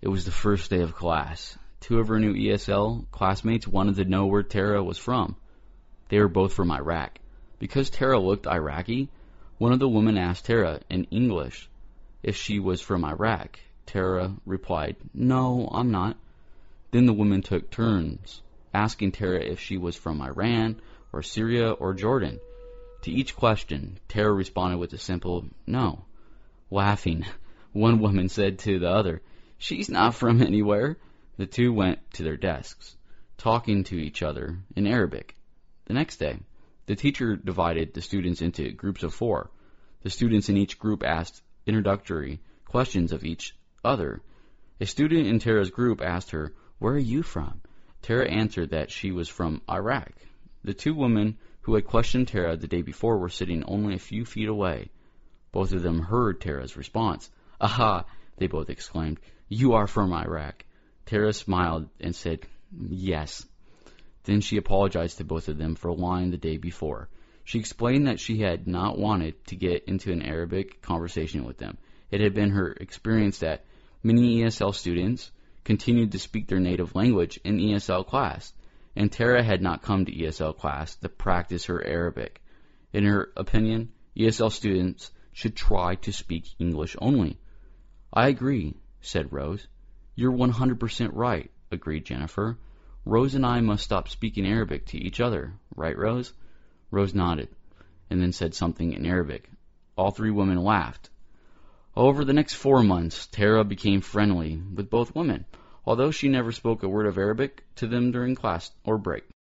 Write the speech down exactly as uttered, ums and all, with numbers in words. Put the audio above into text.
It was the first day of class. Two of her new E S L classmates wanted to know where Tara was from. They were both from Iraq. Because Tara looked Iraqi, one of the women asked Tara in English if she was from Iraq. Tara replied, "No, I'm not." Then the women took turns asking Tara if she was from Iran or Syria or Jordan. To each question, Tara responded with a simple no. Laughing, one woman said to the other, "She's not from anywhere." The two went to their desks, talking to each other in Arabic. The next day, the teacher divided the students into groups of four. The students in each group asked introductory questions of each other. A student in Tara's group asked her, "Where are you from?" Tara answered that she was from Iraq. The two women who had questioned Tara the day before were sitting only a few feet away. Both of them heard Tara's response. "Aha!" they both exclaimed. "You are from Iraq." Tara smiled and said, "Yes." Then she apologized to both of them for lying the day before. She explained that she had not wanted to get into an Arabic conversation with them. It had been her experience that many E S L students continued to speak their native language in E S L class, and Tara had not come to E S L class to practice her Arabic. In her opinion, E S L students should try to speak English only. "I agree," said Rose. "You're one hundred percent right," agreed Jennifer. "Rose and I must stop speaking Arabic to each other, right, Rose?" Rose nodded, and then said something in Arabic. All three women laughed. Over the next four months, Tara became friendly with both women, although she never spoke a word of Arabic to them during class or break.